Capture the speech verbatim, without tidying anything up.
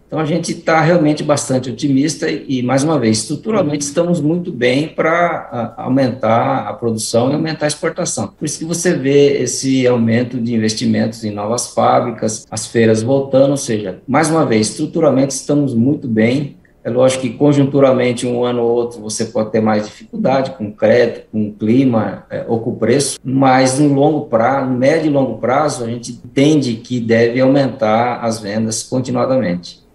Então, a gente está realmente bastante otimista e, e, mais uma vez, estruturalmente estamos muito bem para aumentar a produção e aumentar a exportação. Por isso que você vê esse aumento de investimentos em novas fábricas, as feiras voltando, ou seja, mais uma vez, estruturalmente estamos muito bem. É lógico que conjunturalmente um ano ou outro você pode ter mais dificuldade com o crédito, com o clima é, ou com o preço, mas no longo prazo, no médio e longo prazo, a gente entende que deve aumentar as vendas continuadamente.